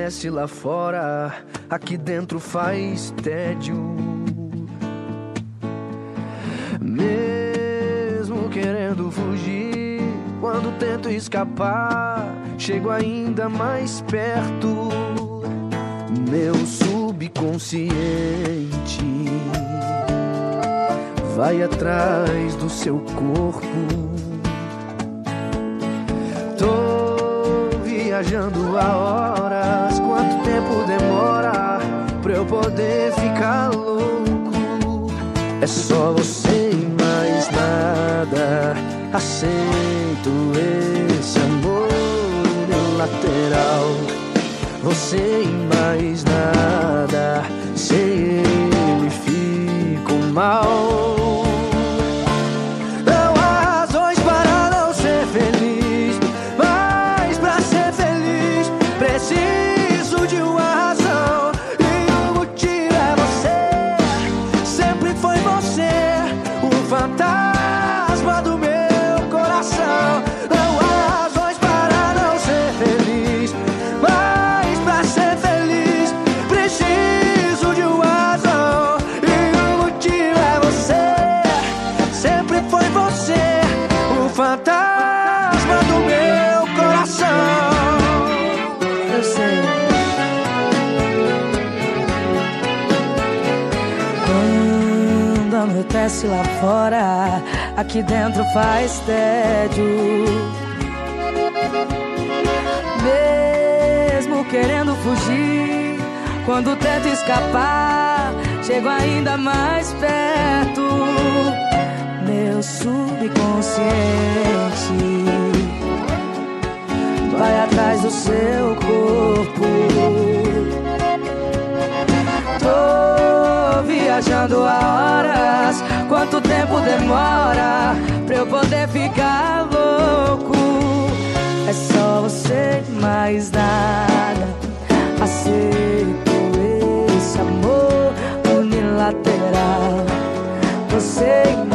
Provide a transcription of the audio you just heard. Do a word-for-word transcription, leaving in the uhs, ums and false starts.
anoitece lá fora, aqui dentro faz tédio. Mesmo querendo fugir, quando tento escapar, chego ainda mais perto. Meu subconsciente vai atrás do seu corpo. Tô viajando há horas, quanto tempo demora pra eu poder ficar louco? É só você e mais nada. Aceito esse amor unilateral. Você e mais nada. Sem ele fico mal. Não há razões para não ser feliz, mas pra ser feliz preciso de uma razão. E o motivo é você. Sempre foi você o fantasma do meu coração. Não há razões para não ser feliz, mas pra ser feliz preciso de uma razão. E o motivo é você. Sempre foi você o fantasma do meu coração. Eu sei. Quando anoitece lá fora, aqui dentro faz tédio. Mesmo querendo fugir, quando tento escapar, chego ainda mais perto. Meu subconsciente vai atrás do seu corpo. Tô viajando há horas, quanto tempo demora pra eu poder ficar louco? É só você e mais nada. Aceito esse amor unilateral. Você e